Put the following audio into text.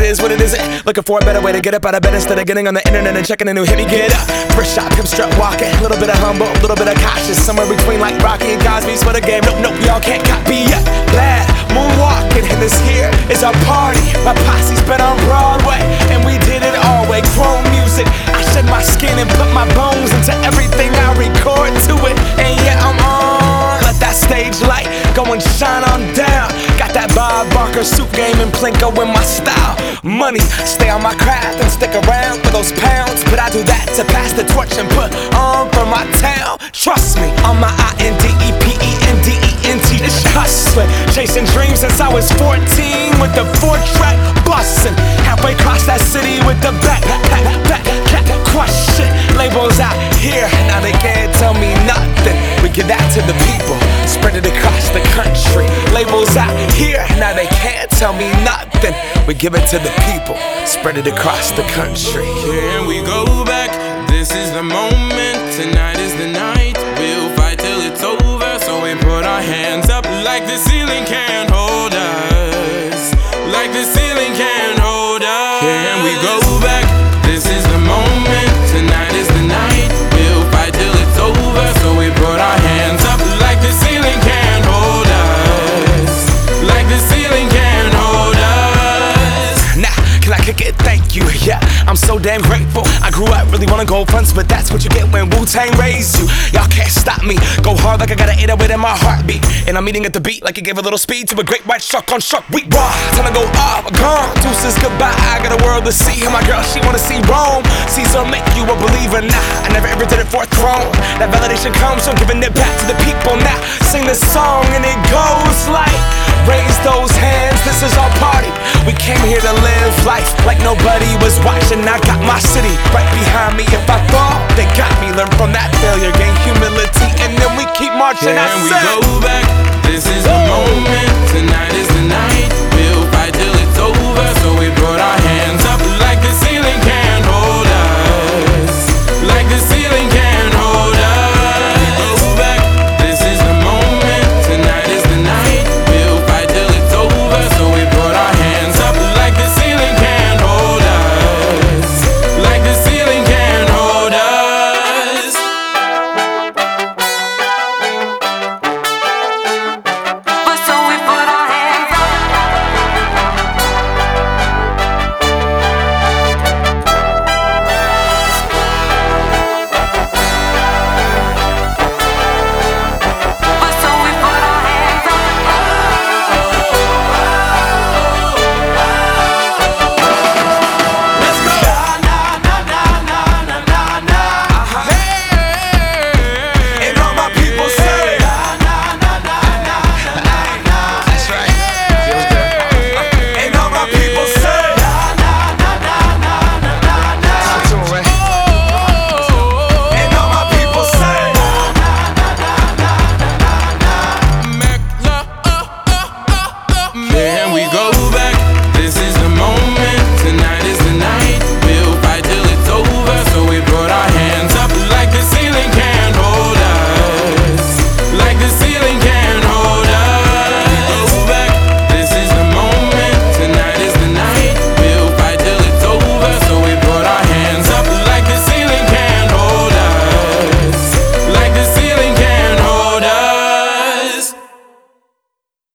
is what it isn't. Looking for a better way to get up out of bed instead of getting on the internet and checking a new hit. Me get up, first shot, pimp strut walking. A little bit of humble, a little bit of cautious. Somewhere between like Rocky and Cosby's for the game. Nope, y'all can't copy yet. Glad moonwalking, and this here is our party. My posse's been on Broadway, and we did it all way. Chrome music, I shed my skin and put my bones into everything I record to it. And yeah, I'm on. Let that stage light go and shine on down. Got that Bob Barker suit game and Plinko in my style. Money, stay on my craft and stick around for those pounds. But I do that to pass the torch and put on for my town. Trust me, on my INDEPENDENT. This hustling, chasing dreams since I was 14 with the 4-track bustin'. Halfway across that city with the back crush shit. Labels out here, now they can't tell me nothing. We give that to the people, spread it across the country. Labels out here, now they can't tell me nothing. We give it to the people, spread it across the country. Can we go back? This is the moment, tonight is the night. We'll fight till it's over, so we put our hands up like the ceiling can't hold us. Like the ceiling can't hold us. Can we go back? This is the moment, tonight is the night. We'll fight till it's over, so we put our hands up like the ceiling can't hold us. Like the ceiling can't hold us. Nah, can I kick it? Thank you, yeah, I'm so damn grateful. I grew up really wanna go fronts, but that's what you get when Wu-Tang raised you. Y'all can't stop me, go hard like I got an 808 in my heartbeat. And I'm eating at the beat like it gave a little speed to a great white shark on shark week. Raw, time to go off, gone, deuces goodbye. I got a world to see, and my girl, she wanna see Rome. Caesar make you a believer, nah, I never ever did it for a throne. That validation comes from giving it back to the people. Now, sing this song and it goes like, raise those hands, this is our party. We came here to live life like nobody was watching. I got my city right behind me. If I fall, they got me. Learn from that failure, gain humility, and then we keep marching. Can we go